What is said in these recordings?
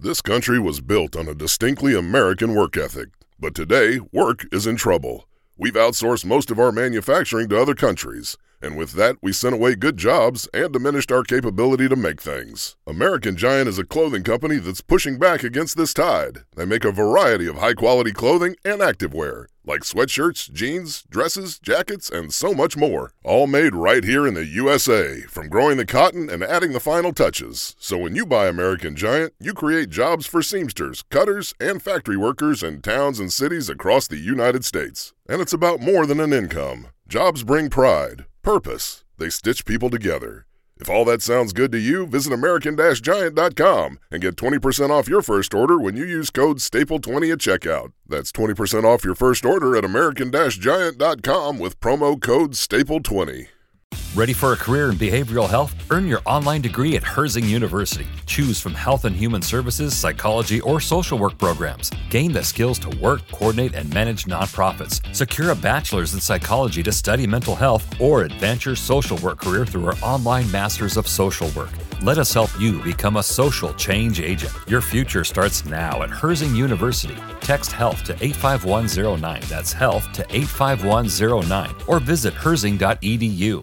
This country was built on a distinctly American work ethic, but today, work is in trouble. We've outsourced most of our manufacturing to other countries, and with that, we sent away good jobs and diminished our capability to make things. American Giant is a clothing company that's pushing back against this tide. They make a variety of high-quality clothing and activewear, like sweatshirts, jeans, dresses, jackets, and so much more. All made right here in the USA, from growing the cotton and adding the final touches. So when you buy American Giant, you create jobs for seamsters, cutters, and factory workers in towns and cities across the United States. And it's about more than an income. Jobs bring pride, purpose. They stitch people together. If all that sounds good to you, visit American-Giant.com and get 20% off your first order when you use code STAPLE20 at checkout. That's 20% off your first order at American-Giant.com with promo code STAPLE20. Ready for a career in behavioral health? Earn your online degree at Herzing University. Choose from health and human services, psychology, or social work programs. Gain the skills to work, coordinate, and manage nonprofits. Secure a bachelor's in psychology to study mental health, or advance your social work career through our online Masters of Social Work. Let us help you become a social change agent. Your future starts now at Herzing University. Text HEALTH to 85109. That's HEALTH to 85109. Or visit herzing.edu.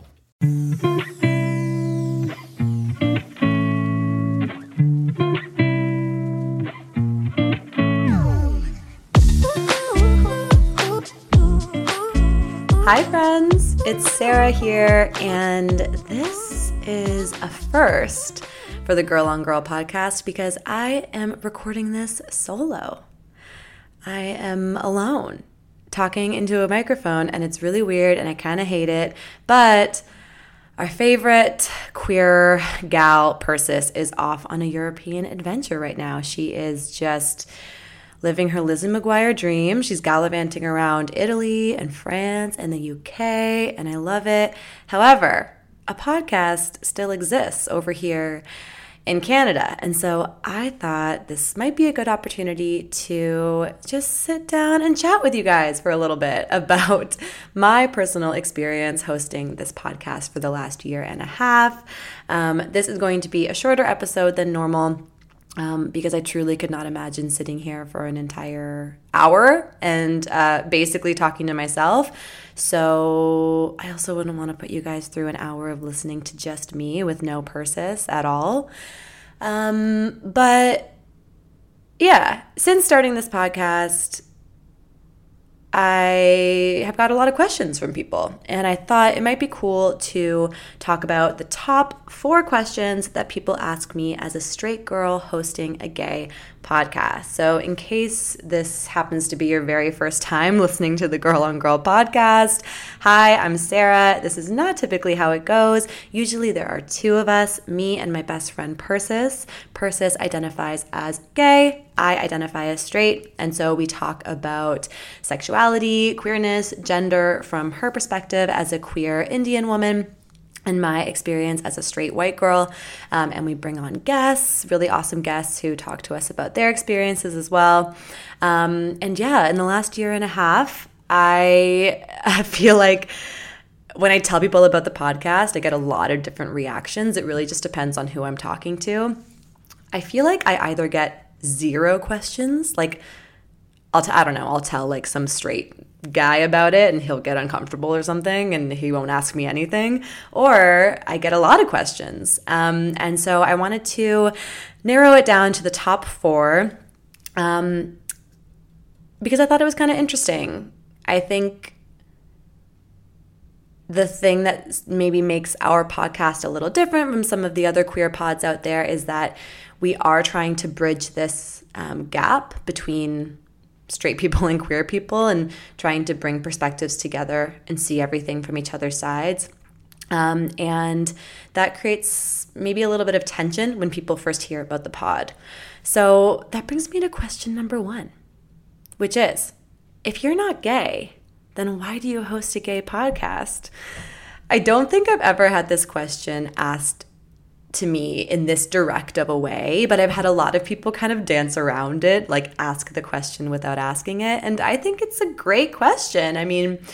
Hi friends, it's Sarah here, and this is a first for the Girl on Girl podcast because I am recording this solo. I am alone talking into a microphone, and it's really weird and I kind of hate it, but our favorite queer gal, Persis, is off on a European adventure right now. She is just living her Lizzie McGuire dream. She's gallivanting around Italy and France and the UK, and I love it. However, a podcast still exists over here in Canada, and so I thought this might be a good opportunity to just sit down and chat with you guys for a little bit about my personal experience hosting this podcast for the last year and a half. This is going to be a shorter episode than normal, because I truly could not imagine sitting here for an entire hour and basically talking to myself. So I also wouldn't want to put you guys through an hour of listening to just me with no Persis at all. But yeah, since starting this podcast, I have got a lot of questions from people, and I thought it might be cool to talk about the top 4 questions that people ask me as a straight girl hosting a gay podcast. So in case this happens to be your very first time listening to the Girl on Girl podcast, hi, I'm Sarah. This is not typically how it goes. Usually there are 2 of us, me and my best friend Persis. Persis identifies as gay. I identify as straight, and so we talk about sexuality, queerness, gender from her perspective as a queer Indian woman and my experience as a straight white girl, and we bring on guests, really awesome guests who talk to us about their experiences as well. And yeah, in the last year and a half, I feel like when I tell people about the podcast, I get a lot of different reactions. It really just depends on who I'm talking to. I feel like I either get 0 questions, like I'll tell like some straight guy about it and he'll get uncomfortable or something and he won't ask me anything, or I get a lot of questions. And so I wanted to narrow it down to the top 4 because I thought it was kind of interesting. I think the thing that maybe makes our podcast a little different from some of the other queer pods out there is that we are trying to bridge this gap between straight people and queer people and trying to bring perspectives together and see everything from each other's sides. And that creates maybe a little bit of tension when people first hear about the pod. So that brings me to question number 1, which is, if you're not gay, then why do you host a gay podcast? I don't think I've ever had this question asked to me in this direct of a way, but I've had a lot of people kind of dance around it, like ask the question without asking it. And I think it's a great question. I mean,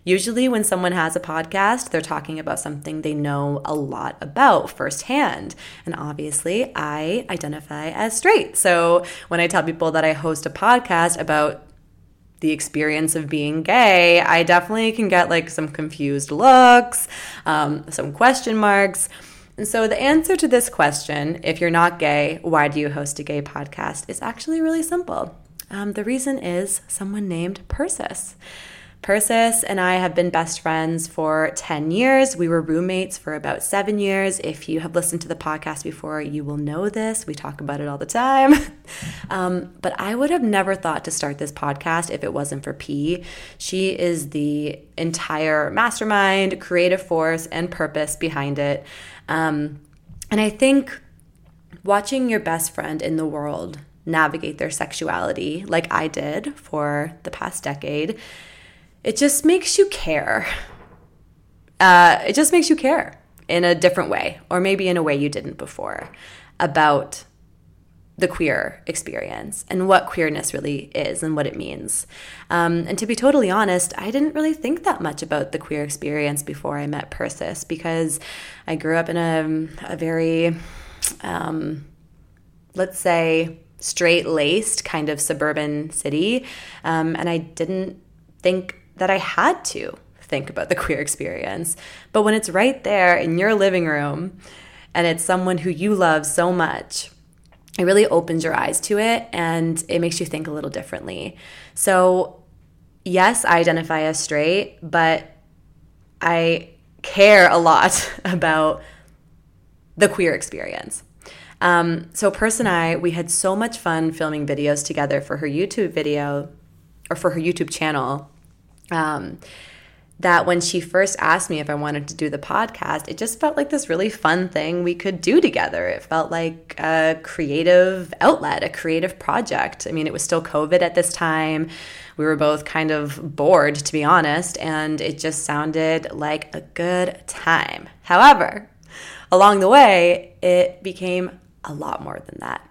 Usually when someone has a podcast, they're talking about something they know a lot about firsthand. And obviously, I identify as straight. So when I tell people that I host a podcast about the experience of being gay, I definitely can get like some confused looks, some question marks. And so the answer to this question, if you're not gay, why do you host a gay podcast, is actually really simple. The reason is someone named Persis. Persis and I have been best friends for 10 years. We were roommates for about 7 years. If you have listened to the podcast before, you will know this. We talk about it all the time. But I would have never thought to start this podcast if it wasn't for P. She is the entire mastermind, creative force, and purpose behind it. And I think watching your best friend in the world navigate their sexuality like I did for the past decade, it just makes you care. It just makes you care in a different way, or maybe in a way you didn't before, about the queer experience and what queerness really is and what it means. And to be totally honest, I didn't really think that much about the queer experience before I met Persis, because I grew up in a very, let's say, straight-laced kind of suburban city, and I didn't think that I had to think about the queer experience. But when it's right there in your living room and it's someone who you love so much, it really opens your eyes to it and it makes you think a little differently. So yes, I identify as straight, but I care a lot about the queer experience. So Pers and I, we had so much fun filming videos together for her YouTube video, or for her YouTube channel, that when she first asked me if I wanted to do the podcast, it just felt like this really fun thing we could do together. It felt like a creative outlet, a creative project. I mean, it was still COVID at this time. We were both kind of bored, to be honest, and it just sounded like a good time. However, along the way, it became a lot more than that.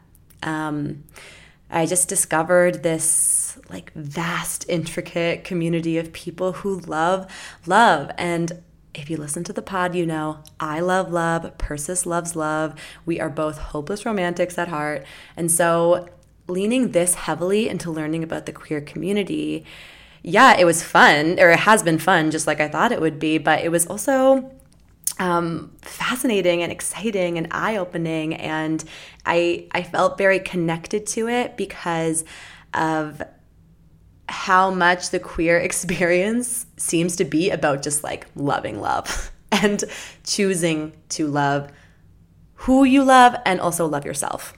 I just discovered this like vast, intricate community of people who love love. And if you listen to the pod, you know I love love. Persis loves love. We are both hopeless romantics at heart. And so leaning this heavily into learning about the queer community, yeah, it was fun, or it has been fun, just like I thought it would be, but it was also fascinating and exciting and eye-opening, and I felt very connected to it because of how much the queer experience seems to be about just like loving love and choosing to love who you love and also love yourself.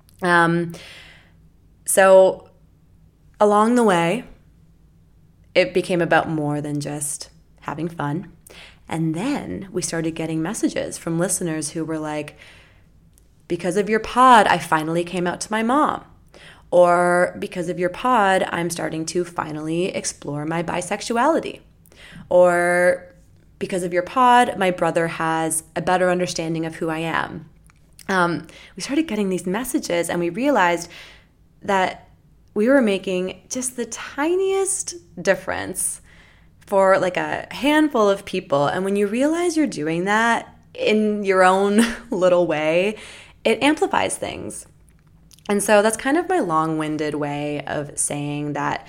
So along the way, it became about more than just having fun. And then we started getting messages from listeners who were like, because of your pod, I finally came out to my mom. Or because of your pod, I'm starting to finally explore my bisexuality. Or because of your pod, my brother has a better understanding of who I am. We started getting these messages and we realized that we were making just the tiniest difference for like a handful of people. And when you realize you're doing that in your own little way, it amplifies things. And so that's kind of my long-winded way of saying that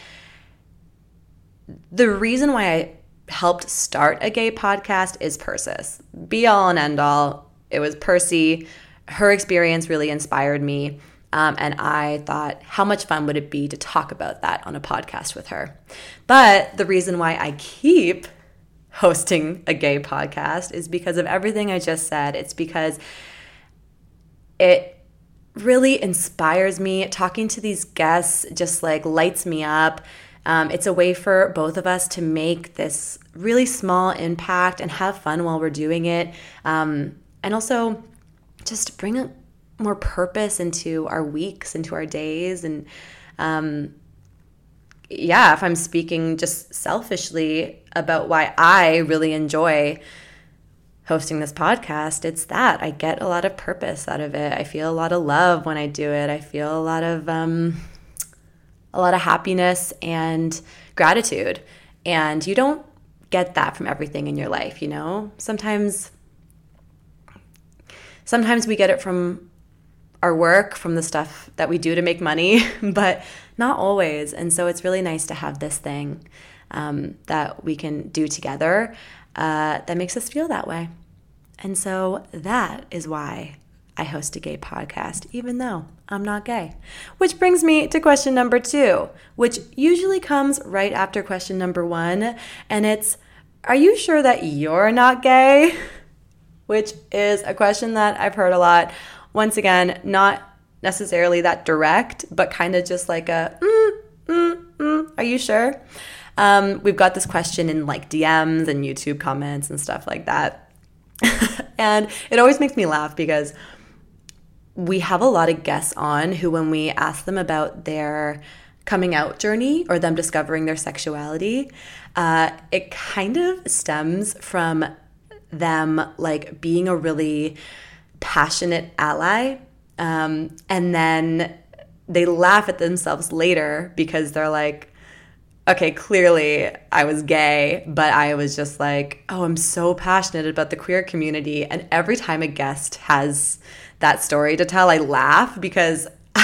the reason why I helped start a gay podcast is Persis. Be all and end all. It was Percy. Her experience really inspired me. And I thought, how much fun would it be to talk about that on a podcast with her? But the reason why I keep hosting a gay podcast is because of everything I just said. It's because it really inspires me. Talking to these guests just like lights me up. It's a way for both of us to make this really small impact and have fun while we're doing it. And also just bring more purpose into our weeks, into our days. And if I'm speaking just selfishly about why I really enjoy hosting this podcast, it's that I get a lot of purpose out of it. I feel a lot of love when I do it. I feel a lot of happiness and gratitude. And you don't get that from everything in your life, you know? Sometimes we get it from our work, from the stuff that we do to make money, but not always. And so it's really nice to have this thing that we can do together that makes us feel that way. And so that is why I host a gay podcast, even though I'm not gay. Which brings me to question number 2, which usually comes right after question number 1. And it's, are you sure that you're not gay? Which is a question that I've heard a lot. Once again, not necessarily that direct, but kind of just like a, are you sure? We've got this question in like DMs and YouTube comments and stuff like that. And it always makes me laugh because we have a lot of guests on who, when we ask them about their coming out journey or them discovering their sexuality, it kind of stems from them like being a really passionate ally. And then they laugh at themselves later because they're like, okay, clearly I was gay, but I was just like, oh, I'm so passionate about the queer community. And every time a guest has that story to tell, I laugh because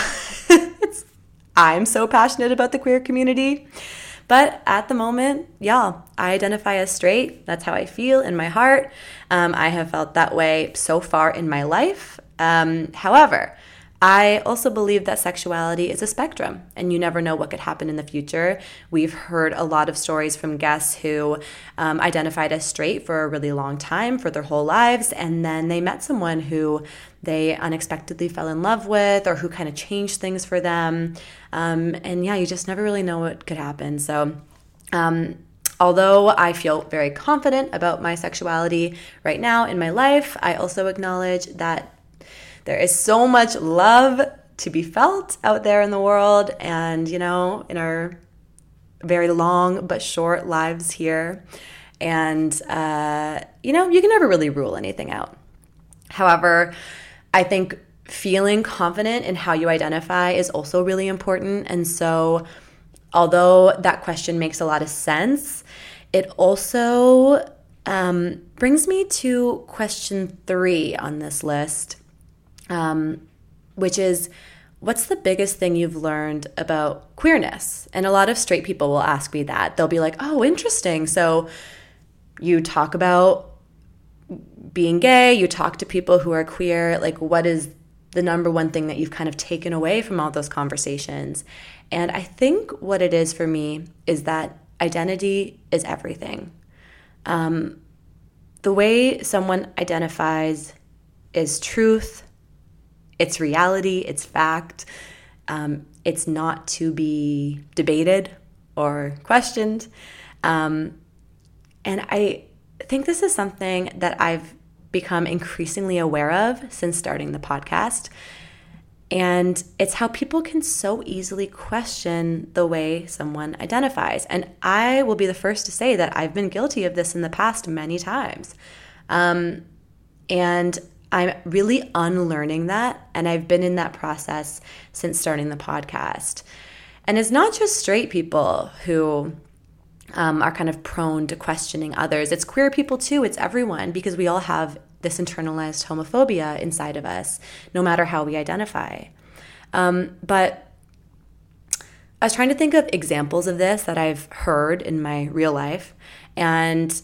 I'm so passionate about the queer community. But at the moment, y'all, I identify as straight. That's how I feel in my heart. I have felt that way so far in my life. However, I also believe that sexuality is a spectrum, and you never know what could happen in the future. We've heard a lot of stories from guests who identified as straight for a really long time, for their whole lives, and then they met someone who they unexpectedly fell in love with or who kind of changed things for them. And yeah, you just never really know what could happen. So although I feel very confident about my sexuality right now in my life, I also acknowledge that there is so much love to be felt out there in the world and, you know, in our very long but short lives here. And, you know, you can never really rule anything out. However, I think feeling confident in how you identify is also really important. And so although that question makes a lot of sense, it also brings me to question 3 on this list. Which is, what's the biggest thing you've learned about queerness? And a lot of straight people will ask me that. They'll be like, oh, interesting. So you talk about being gay, you talk to people who are queer, like what is the number one thing that you've kind of taken away from all those conversations? And I think what it is for me is that identity is everything. The way someone identifies is truth. It's reality, it's fact. It's not to be debated or questioned. And I think this is something that I've become increasingly aware of since starting the podcast. And it's how people can so easily question the way someone identifies. And I will be the first to say that I've been guilty of this in the past many times. And I'm really unlearning that, and I've been in that process since starting the podcast. And it's not just straight people who are kind of prone to questioning others. It's queer people too. It's everyone, because we all have this internalized homophobia inside of us, no matter how we identify. But I was trying to think of examples of this that I've heard in my real life. And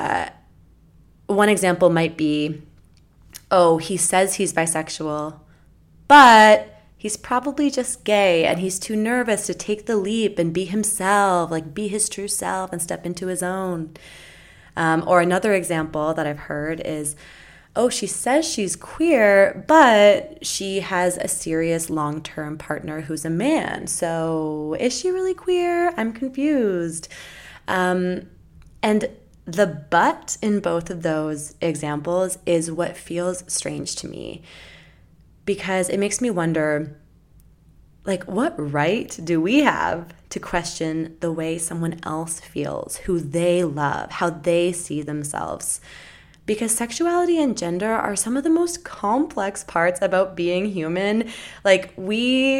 one example might be, oh, he says he's bisexual, but he's probably just gay and he's too nervous to take the leap and be himself, like be his true self and step into his own. Or another example that I've heard is, oh, she says she's queer, but she has a serious long-term partner who's a man. So is she really queer? I'm confused. And the but in both of those examples is what feels strange to me, because it makes me wonder, like, what right do we have to question the way someone else feels, who they love, how they see themselves? Because sexuality and gender are some of the most complex parts about being human. Like, we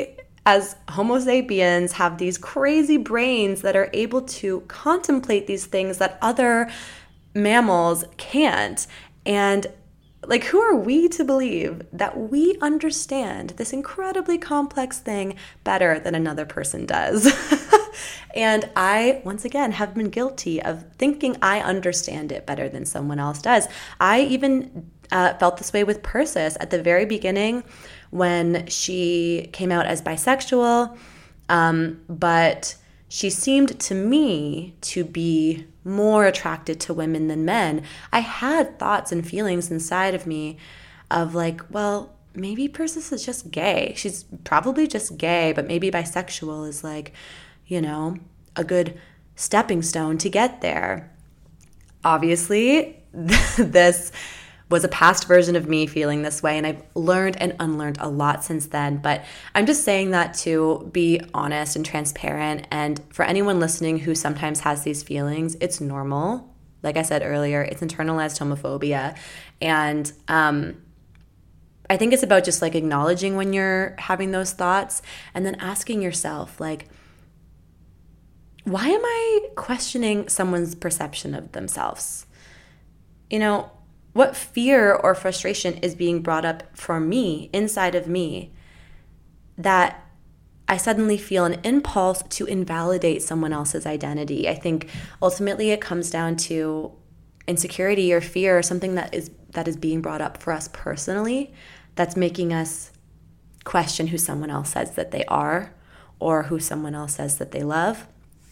as Homo sapiens have these crazy brains that are able to contemplate these things that other mammals can't. And like, who are we to believe that we understand this incredibly complex thing better than another person does? And I, once again, have been guilty of thinking I understand it better than someone else does. I even felt this way with Persis at the very beginning when she came out as bisexual, but she seemed to me to be more attracted to women than men. I had thoughts and feelings inside of me of like, well, maybe Persis is just gay. She's probably just gay, but maybe bisexual is like, you know, a good stepping stone to get there. Obviously, this was a past version of me feeling this way, and I've learned and unlearned a lot since then. But I'm just saying that to be honest and transparent. And for anyone listening who sometimes has these feelings, it's normal. Like I said earlier, it's internalized homophobia. And I think it's about just like acknowledging when you're having those thoughts and then asking yourself, like, why am I questioning someone's perception of themselves? You know, what fear or frustration is being brought up for me, inside of me, that I suddenly feel an impulse to invalidate someone else's identity? I think ultimately it comes down to insecurity or fear, or something that is being brought up for us personally, that's making us question who someone else says that they are, or who someone else says that they love.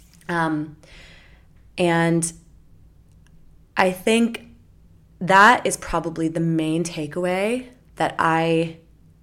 And I think that is probably the main takeaway that I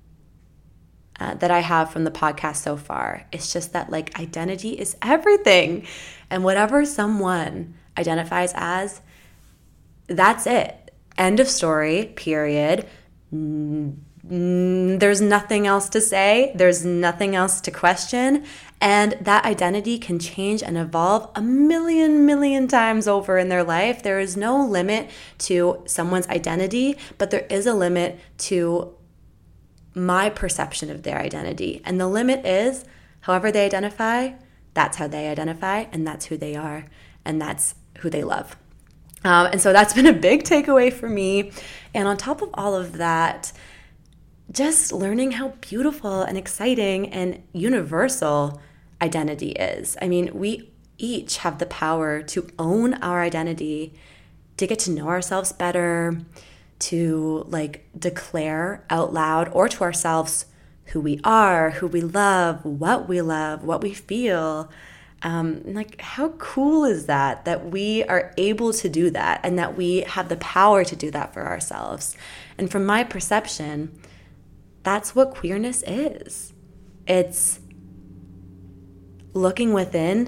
have from the podcast so far. It's just that, like, identity is everything, and whatever someone identifies as, that's it. End of story, period. There's nothing else to say. There's nothing else to question. And that identity can change and evolve a million times over in their life. There is no limit to someone's identity, but there is a limit to my perception of their identity. And the limit is, however they identify, that's how they identify, and that's who they are, and that's who they love. And so that's been a big takeaway for me. And on top of all of that, just learning how beautiful and exciting and universal identity is. I mean, we each have the power to own our identity, to get to know ourselves better, to like declare out loud or to ourselves who we are, who we love, what we feel. Like, how cool is that we are able to do that, and that we have the power to do that for ourselves. And from my perception, that's what queerness is. It's looking within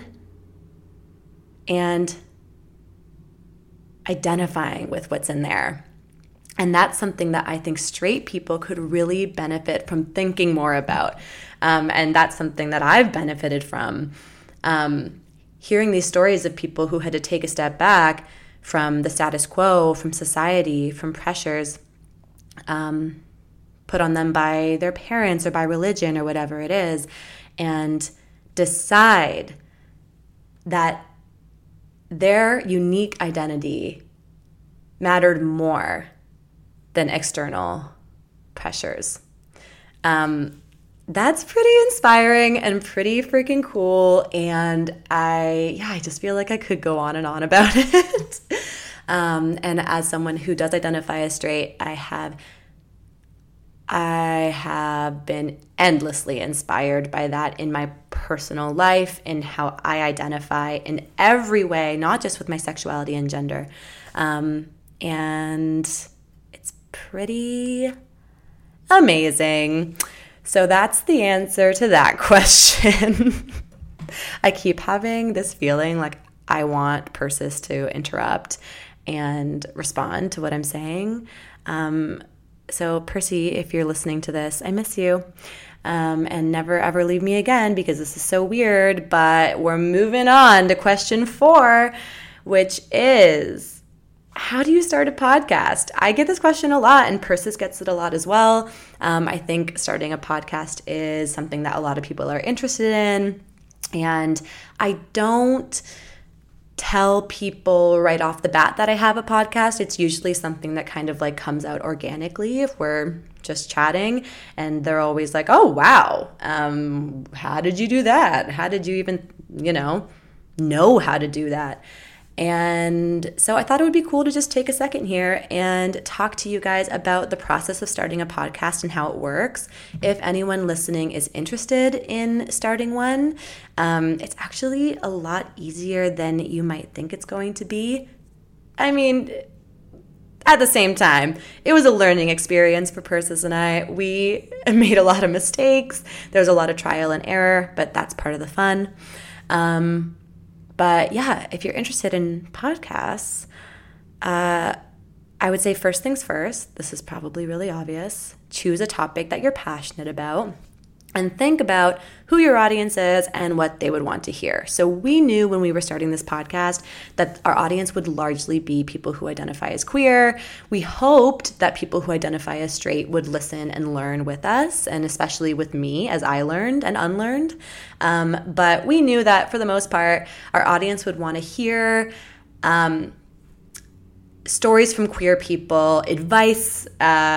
and identifying with what's in there. And that's something that I think straight people could really benefit from thinking more about. And that's something that I've benefited from. Hearing these stories of people who had to take a step back from the status quo, from society, from pressures put on them by their parents or by religion or whatever it is, and decide that their unique identity mattered more than external pressures. That's pretty inspiring and pretty freaking cool. And I just feel like I could go on and on about it. And as someone who does identify as straight, I have been endlessly inspired by that in my personal life, in how I identify in every way, not just with my sexuality and gender. And it's pretty amazing. So that's the answer to that question. I keep having this feeling like I want Persis to interrupt and respond to what I'm saying. So Percy, if you're listening to this, I miss you. And never ever leave me again, because this is so weird. But we're moving on to question 4, which is, how do you start a podcast? I get this question a lot, and Persis gets it a lot as well. I think starting a podcast is something that a lot of people are interested in, and I don't tell people right off the bat that I have a podcast. It's usually something that kind of like comes out organically if we're just chatting, and they're always like, oh, wow, how did you do that? How did you even, know how to do that? And so I thought it would be cool to just take a second here and talk to you guys about the process of starting a podcast and how it works. If anyone listening is interested in starting one, it's actually a lot easier than you might think it's going to be. I mean, at the same time, it was a learning experience for Persis and I. We made a lot of mistakes. There was a lot of trial and error, but that's part of the fun. But yeah, if you're interested in podcasts, I would say first things first. This is probably really obvious. Choose a topic that you're passionate about and think about who your audience is and what they would want to hear. So we knew when we were starting this podcast that our audience would largely be people who identify as queer. We hoped that people who identify as straight would listen and learn with us, and especially with me as I learned and unlearned. But we knew that for the most part, our audience would want to hear stories from queer people, advice,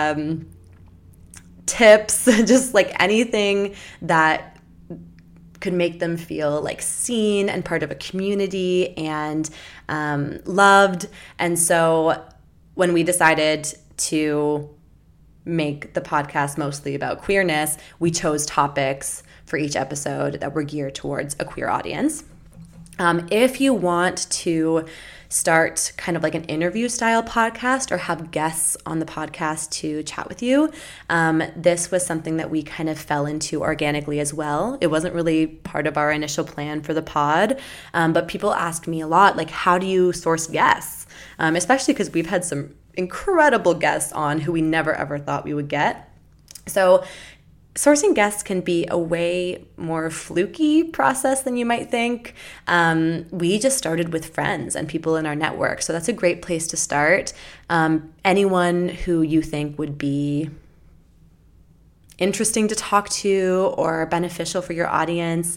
tips, just like anything that could make them feel like seen and part of a community and loved. And so when we decided to make the podcast mostly about queerness, we chose topics for each episode that were geared towards a queer audience. If you want to start kind of like an interview style podcast or have guests on the podcast to chat with you, this was something that we kind of fell into organically as well. It wasn't really part of our initial plan for the pod, but people ask me a lot, like, how do you source guests? Especially because we've had some incredible guests on who we never ever thought we would get. So sourcing guests can be a way more fluky process than you might think. We just started with friends and people in our network, so that's a great place to start. Anyone who you think would be interesting to talk to or beneficial for your audience,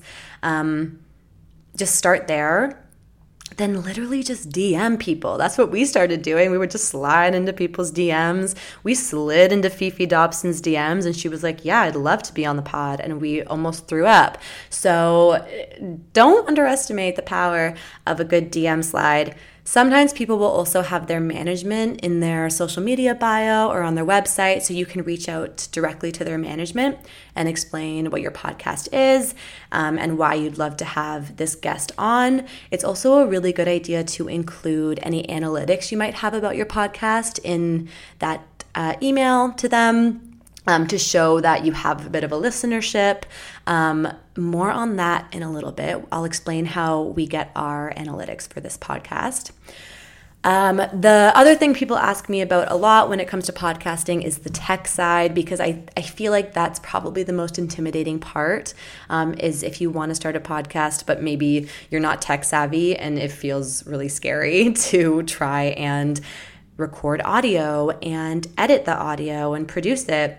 just start there. Then literally just DM people. That's what we started doing. We would just slide into people's DMs. We slid into Fifi Dobson's DMs, and she was like, yeah, I'd love to be on the pod. And we almost threw up. So don't underestimate the power of a good DM slide. Sometimes people will also have their management in their social media bio or on their website, so you can reach out directly to their management and explain what your podcast is and why you'd love to have this guest on. It's also a really good idea to include any analytics you might have about your podcast in that email to them. To show that you have a bit of a listenership. More on that in a little bit. I'll explain how we get our analytics for this podcast. The other thing people ask me about a lot when it comes to podcasting is the tech side, because I feel like that's probably the most intimidating part, is if you want to start a podcast, but maybe you're not tech savvy and it feels really scary to try and record audio and edit the audio and produce it.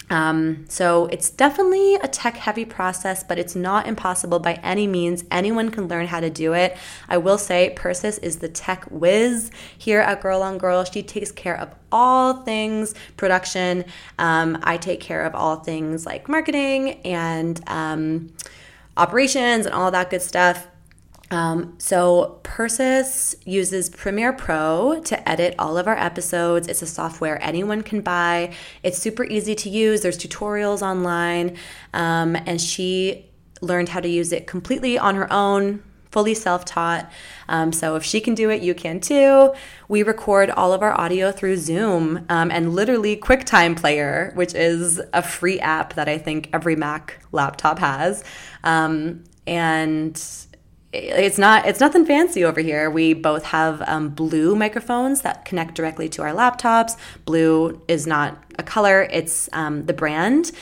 So it's definitely a tech-heavy process, but it's not impossible by any means. Anyone can learn how to do it. I will say Persis is the tech whiz here at Girl on Girl. She takes care of all things production. I take care of all things like marketing and operations and all that good stuff. So Persis uses Premiere Pro to edit all of our episodes. It's a software anyone can buy. It's super easy to use. There's tutorials online, and she learned how to use it completely on her own, fully self-taught. So if she can do it, you can too. We record all of our audio through Zoom and literally QuickTime Player, which is a free app that I think every Mac laptop has. And it's nothing fancy over here. We both have Blue microphones that connect directly to our laptops. Blue is not a color, it's the brand.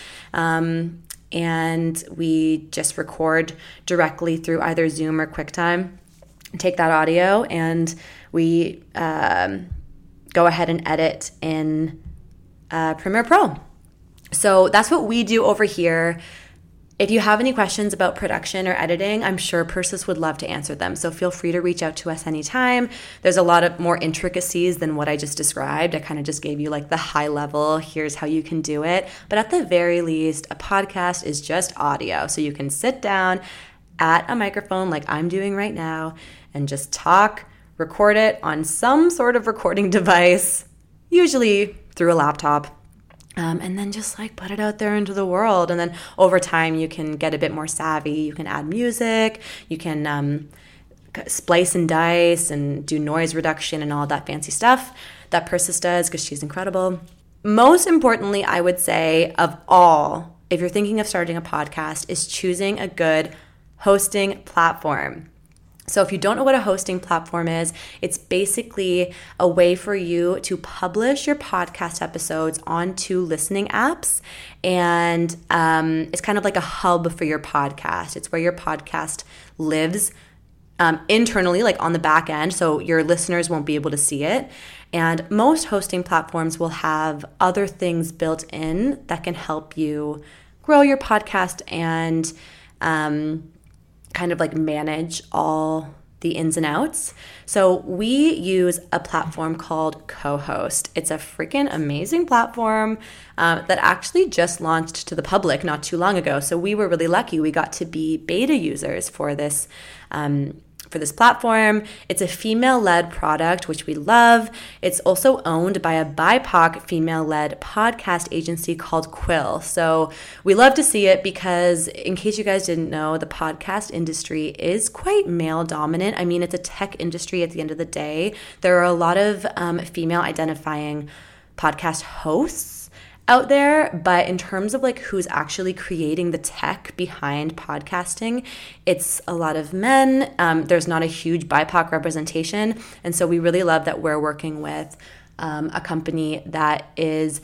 And we just record directly through either Zoom or QuickTime, take that audio, and we go ahead and edit in Premiere Pro. So that's what we do over here. If you have any questions about production or editing, I'm sure Persis would love to answer them. So feel free to reach out to us anytime. There's a lot of more intricacies than what I just described. I kind of just gave you like the high level, here's how you can do it. But at the very least, a podcast is just audio. So you can sit down at a microphone like I'm doing right now and just talk, record it on some sort of recording device, usually through a laptop. And then just like put it out there into the world. And then over time, you can get a bit more savvy. You can add music. You can splice and dice and do noise reduction and all that fancy stuff that Persis does because she's incredible. Most importantly, I would say of all, if you're thinking of starting a podcast, is choosing a good hosting platform. So if you don't know what a hosting platform is, it's basically a way for you to publish your podcast episodes onto listening apps. And it's kind of like a hub for your podcast. It's where your podcast lives internally, like on the back end, so your listeners won't be able to see it. And most hosting platforms will have other things built in that can help you grow your podcast and kind of like manage all the ins and outs. So we use a platform called Co-Host. It's a freaking amazing platform that actually just launched to the public not too long ago. So we were really lucky. We got to be beta users for this platform. It's a female-led product, which we love. It's also owned by a BIPOC female-led podcast agency called Quill. So we love to see it because, in case you guys didn't know, the podcast industry is quite male-dominant. I mean, it's a tech industry at the end of the day. There are a lot of female-identifying podcast hosts out there, but in terms of like who's actually creating the tech behind podcasting, it's a lot of men. There's not a huge BIPOC representation, and so we really love that we're working with a company that is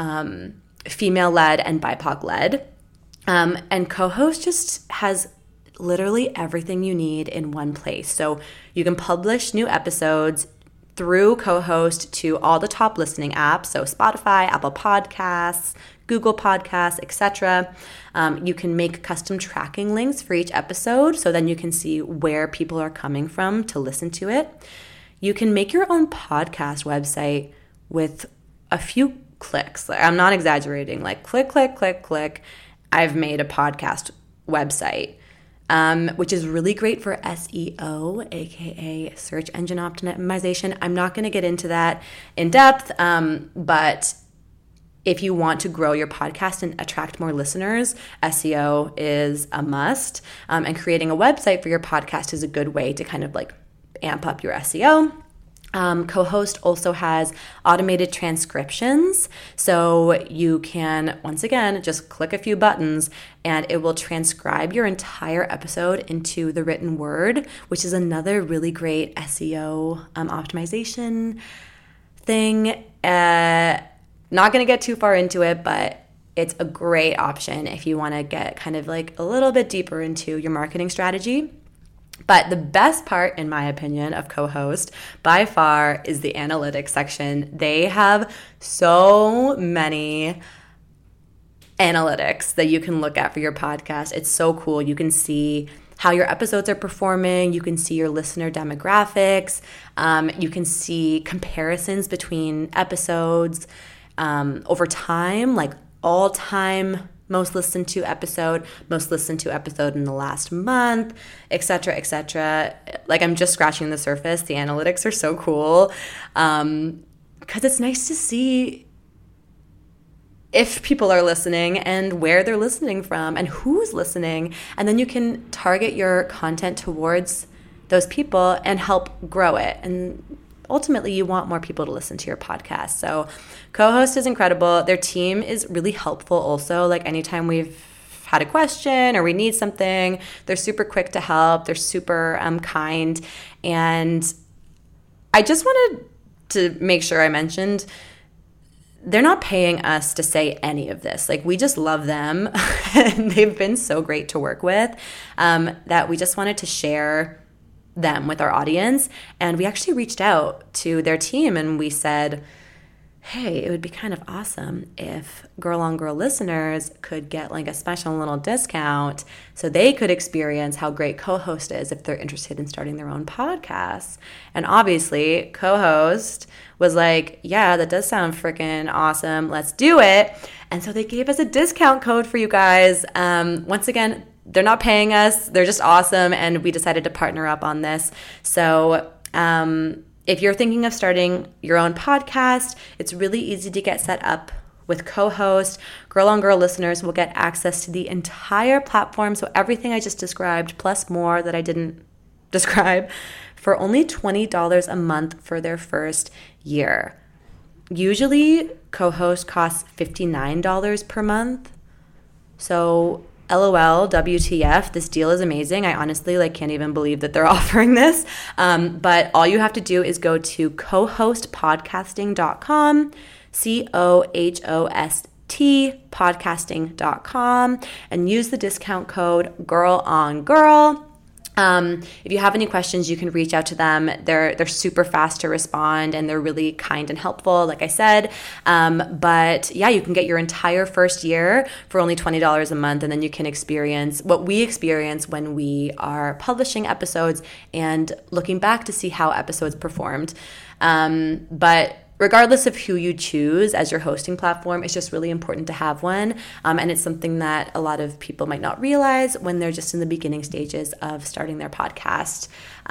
female-led and BIPOC-led. And Co-Host just has literally everything you need in one place. So you can publish new episodes through Co-Host to all the top listening apps, so Spotify, Apple Podcasts, Google Podcasts, etc. You can make custom tracking links for each episode, so then you can see where people are coming from to listen to it. You can make your own podcast website with a few clicks. I'm not exaggerating, like click, click, click, click. I've made a podcast website. Which is really great for SEO, aka search engine optimization. I'm not going to get into that in depth, but if you want to grow your podcast and attract more listeners, SEO is a must. And creating a website for your podcast is a good way to kind of like amp up your SEO. Co-Host also has automated transcriptions, so you can, once again, just click a few buttons and it will transcribe your entire episode into the written word, which is another really great SEO optimization thing. Not going to get too far into it, but it's a great option if you want to get kind of like a little bit deeper into your marketing strategy. But the best part, in my opinion, of Co-Host by far is the analytics section. They have so many analytics that you can look at for your podcast. It's so cool. You can see how your episodes are performing. You can see your listener demographics. You can see comparisons between episodes over time, like all-time most listened to episode in the last month, etc., etc. Like, I'm just scratching the surface. The analytics are so cool because it's nice to see if people are listening and where they're listening from and who's listening. And then you can target your content towards those people and help grow it. And ultimately, you want more people to listen to your podcast. So Co-Host is incredible. Their team is really helpful also. Like, anytime we've had a question or we need something, they're super quick to help. They're super kind. And I just wanted to make sure I mentioned they're not paying us to say any of this. Like, we just love them and they've been so great to work with that we just wanted to share them, with our audience. And we actually reached out to their team and we said, hey, it would be kind of awesome if Girl on Girl listeners could get like a special little discount so they could experience how great Co-Host is if they're interested in starting their own podcasts. And obviously, Co-Host was like, yeah, that does sound freaking awesome. Let's do it. And so they gave us a discount code for you guys. Once again, they're not paying us. They're just awesome. And we decided to partner up on this. So, if you're thinking of starting your own podcast, it's really easy to get set up with Co-Host. Girl on Girl listeners will get access to the entire platform, so everything I just described, plus more that I didn't describe, for only $20 a month for their first year. Usually, Co-Host costs $59 per month. So LOL, WTF, this deal is amazing. I honestly can't even believe that they're offering this. But all you have to do is go to cohostpodcasting.com, COHOST podcasting.com, and use the discount code GIRLONGIRL. If you have any questions, you can reach out to them. They're super fast to respond and they're really kind and helpful, like I said. But yeah, you can get your entire first year for only $20 a month, and then you can experience what we experience when we are publishing episodes and looking back to see how episodes performed. But regardless of who you choose as your hosting platform, it's just really important to have one. And it's something that a lot of people might not realize when they're just in the beginning stages of starting their podcast.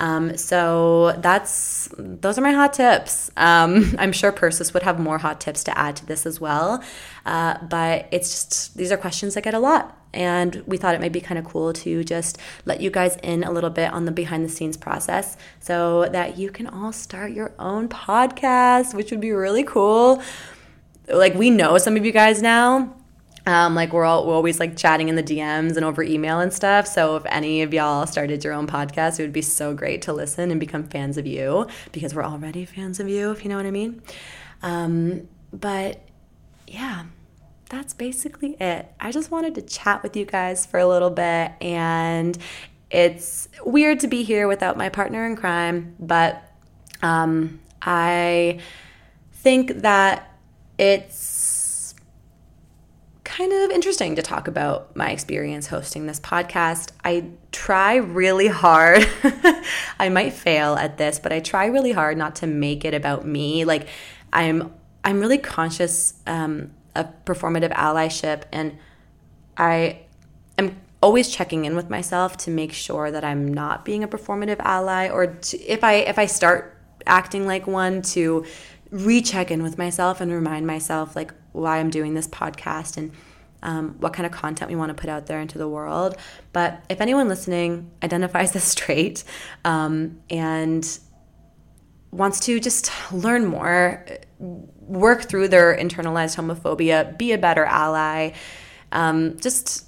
So those are my hot tips. I'm sure Persis would have more hot tips to add to this as well. But it's just, these are questions I get a lot. And we thought it might be kind of cool to just let you guys in a little bit on the behind the scenes process so that you can all start your own podcast, which would be really cool. We know some of you guys now. We're always chatting in the DMs and over email and stuff. So if any of y'all started your own podcast, it would be so great to listen and become fans of you, because we're already fans of you, if you know what I mean. But yeah, that's basically it. I just wanted to chat with you guys for a little bit, and it's weird to be here without my partner in crime, but I think that it's kind of interesting to talk about my experience hosting this podcast. I try really hard. I might fail at this, but I try really hard not to make it about me. I'm really conscious of performative allyship, and I am always checking in with myself to make sure that I'm not being a performative ally, or if I start acting like one, to recheck in with myself and remind myself why I'm doing this podcast and what kind of content we want to put out there into the world. But if anyone listening identifies as straight and wants to just learn more, work through their internalized homophobia, be a better ally, just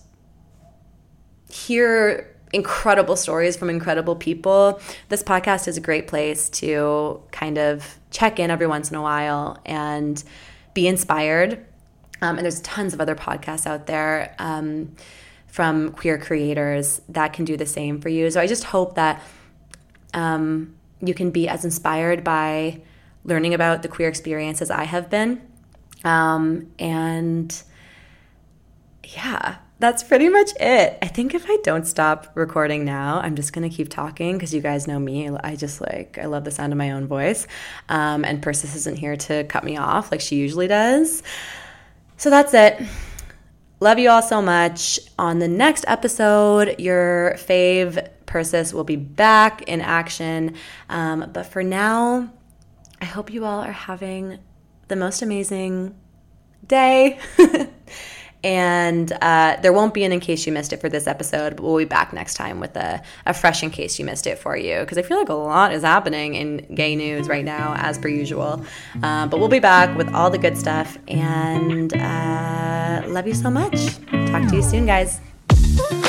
hear incredible stories from incredible people, this podcast is a great place to kind of check in every once in a while and be inspired. And there's tons of other podcasts out there from queer creators that can do the same for you. So I just hope that you can be as inspired by learning about the queer experience as I have been. And yeah, that's pretty much it. I think if I don't stop recording now, I'm just going to keep talking, because you guys know me. I just I love the sound of my own voice. And Persis isn't here to cut me off like she usually does. So that's it. Love you all so much. On the next episode, your fave Persis will be back in action. But for now, I hope you all are having the most amazing day. And there won't be an In Case You Missed It for this episode, but we'll be back next time with a fresh In Case You Missed It for you, because I feel like a lot is happening in gay news right now, as per usual. But we'll be back with all the good stuff, and love you so much. Talk to you soon, guys.